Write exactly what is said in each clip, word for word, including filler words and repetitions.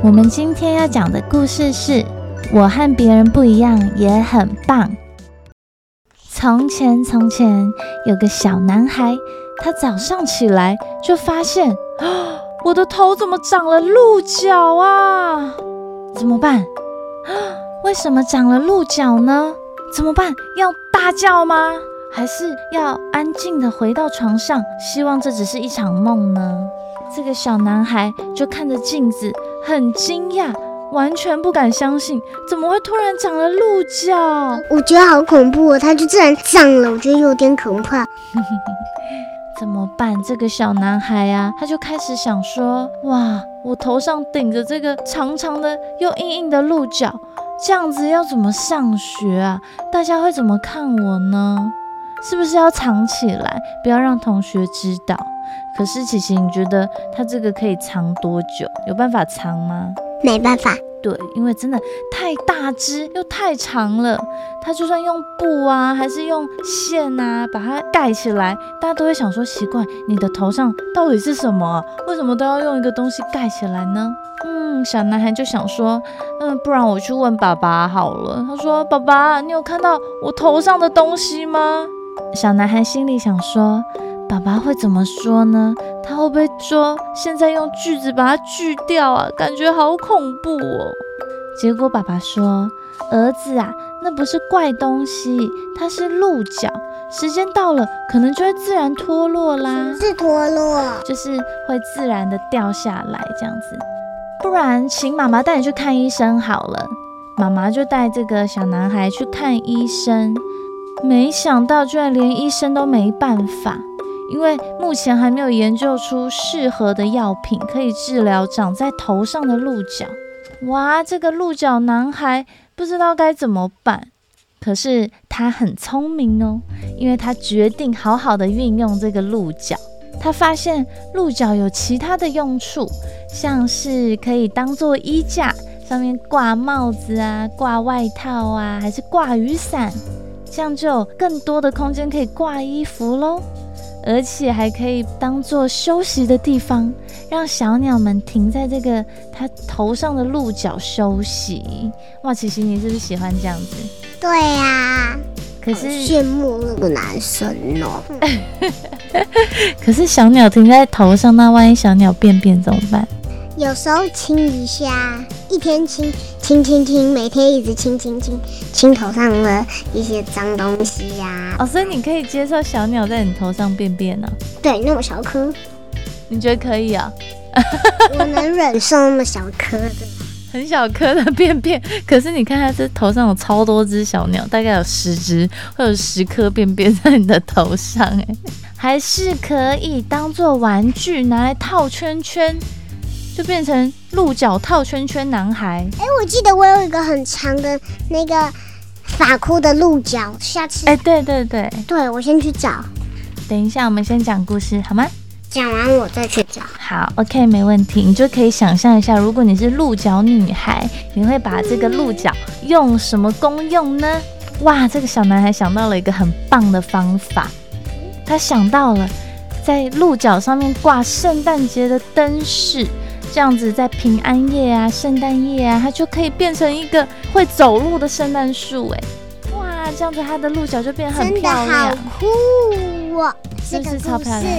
我们今天要讲的故事是我和别人不一样也很棒。从前从前有个小男孩，他早上起来就发现我的头怎么长了鹿角啊？怎么办？为什么长了鹿角呢？怎么办？要大叫吗？还是要安静地回到床上，希望这只是一场梦呢？这个小男孩就看着镜子，很惊讶，完全不敢相信，怎么会突然长了鹿角？ 我觉得好恐怖哦，它就自然长了，我觉得有点可怕。 怎么办？这个小男孩啊，他就开始想说，哇，我头上顶着这个长长的又硬硬的鹿角，这样子要怎么上学啊？大家会怎么看我呢？是不是要藏起来，不要让同学知道？可是琪琪，你觉得他这个可以藏多久？有办法藏吗？ 没办法。 对，因为真的太大只又太长了，他就算用布啊，还是用线啊，把它盖起来，大家都会想说奇怪，你的头上到底是什么啊？为什么都要用一个东西盖起来呢？嗯，小男孩就想说，嗯，不然我去问爸爸好了。他说，爸爸，你有看到我头上的东西吗？小男孩心里想说，爸爸会怎么说呢？他会不会说现在用锯子把它锯掉啊？感觉好恐怖哦。结果爸爸说，儿子啊，那不是怪东西，它是鹿角，时间到了可能就会自然脱落啦。 是脱落， 就是会自然的掉下来这样子。不然请妈妈带你去看医生好了。妈妈就带这个小男孩去看医生，没想到居然连医生都没办法，因为目前还没有研究出适合的药品可以治疗长在头上的鹿角。哇，这个鹿角男孩不知道该怎么办。可是他很聪明哦，因为他决定好好的运用这个鹿角。他发现鹿角有其他的用处，像是可以当做衣架，上面挂帽子啊，挂外套啊，还是挂雨伞，这样就有更多的空间可以挂衣服咯。而且还可以当做休息的地方，让小鸟们停在这个它头上的鹿角休息。哇，琪琪，你是不是喜欢这样子？ 对呀、啊， 可是羡慕那个男生哦。 可是小鸟停在头上，那万一小鸟便便怎么办？ 有时候亲一下，一天亲亲亲亲，每天一直亲亲亲亲头上的一些脏东西呀、啊。 哦，所以你可以接受小鸟在你头上便便呢、啊？ 对，那么小颗， 你觉得可以啊？ 我能忍受那么小颗的， 很小颗的便便。可是你看它这头上有超多只小鸟，大概有十只，会有十颗便便在你的头上，哎，还是可以当做玩具拿来套圈圈。就变成鹿角套圈圈男孩。 哎，我记得我有一个很长的那个发箍的鹿角，下次哎，对对对， 对我先去找。 等一下，我们先讲故事好吗？ 讲完我再去找。 好 ，OK， 没问题。你就可以想象一下，如果你是鹿角女孩，你会把这个鹿角用什么功用呢？哇，这个小男孩想到了一个很棒的方法，他想到了在鹿角上面挂圣诞节的灯饰。这样子在平安夜啊、圣诞夜啊，它就可以变成一个会走路的圣诞树哎！哇，这样子它的鹿角就变得很漂亮， 真的好酷哦！ 是不是超漂亮？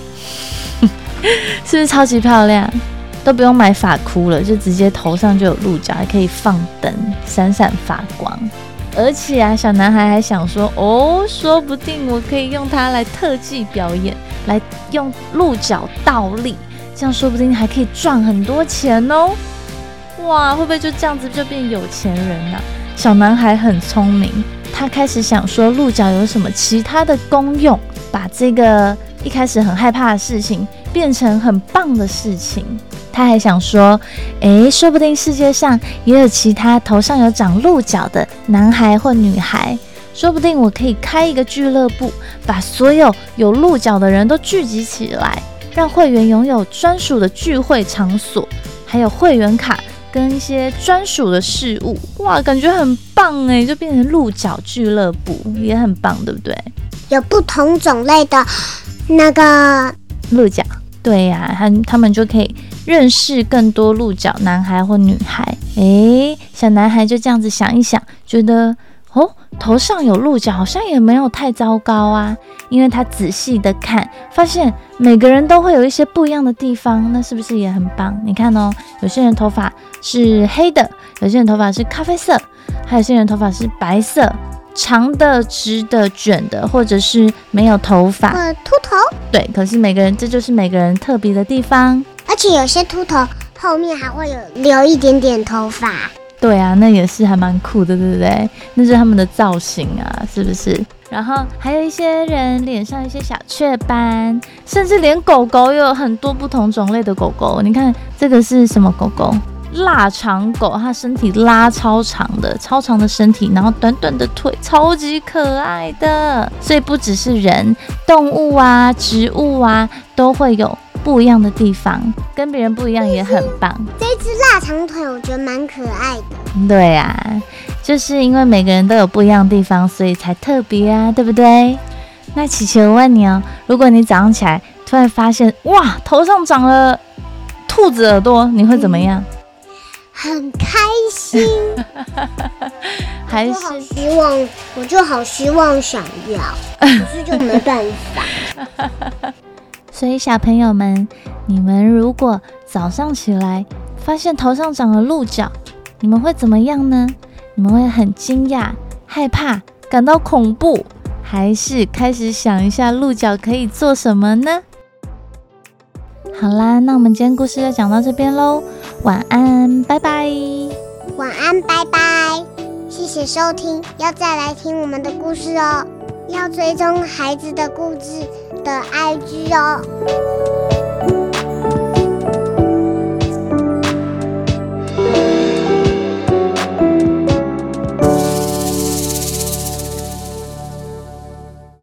是不是超级漂亮？都不用买发箍了，就直接头上就有鹿角，还可以放灯，闪闪发光。而且啊，小男孩还想说，哦，说不定我可以用它来特技表演，来用鹿角倒立。这样说不定还可以赚很多钱哦！哇，会不会就这样子就变有钱人啊？小男孩很聪明，他开始想说鹿角有什么其他的功用，把这个一开始很害怕的事情变成很棒的事情。他还想说，诶，说不定世界上也有其他头上有长鹿角的男孩或女孩，说不定我可以开一个俱乐部，把所有有鹿角的人都聚集起来。让会员拥有专属的聚会场所，还有会员卡跟一些专属的事物，哇，感觉很棒哎，就变成鹿角俱乐部，也很棒，对不对？ 有不同种类的那个鹿角，对呀、啊，他他们就可以认识更多鹿角男孩或女孩。诶，小男孩就这样子想一想，觉得哦，头上有鹿角好像也没有太糟糕啊，因为他仔细的看，发现每个人都会有一些不一样的地方，那是不是也很棒？你看哦，有些人头发是黑的，有些人头发是咖啡色，还有些人头发是白色，长的、直的、卷的，或者是没有头发， 呃，秃头。 对，可是每个人，这就是每个人特别的地方。 而且有些秃头后面还会有留一点点头发。 对啊，那也是还蛮酷的，对不对？那是他们的造型啊，是不是？然后还有一些人脸上一些小雀斑，甚至连狗狗也有很多不同种类的狗狗。你看这个是什么狗狗？腊肠狗，它身体拉超长的，超长的身体，然后短短的腿，超级可爱的。所以不只是人，动物啊、植物啊，都会有不一样的地方，跟别人不一样也很棒。 这只腊肠腿我觉得蛮可爱的。 对啊，就是因为每个人都有不一样的地方，所以才特别啊，对不对？那琪琪，我问你哦，如果你早上起来突然发现，哇，头上长了兔子耳朵，你会怎么样？嗯， 很开心， 还是我就好希望，我就好希望想要，可是就没办法。 所以小朋友们，你们如果早上起来发现头上长了鹿角，你们会怎么样呢？你们会很惊讶、害怕、感到恐怖，还是开始想一下鹿角可以做什么呢？好啦，那我们今天故事就讲到这边咯，晚安，拜拜。 晚安，拜拜。谢谢收听，要再来听我们的故事哦，要追踪孩子的故事的 I G 哦。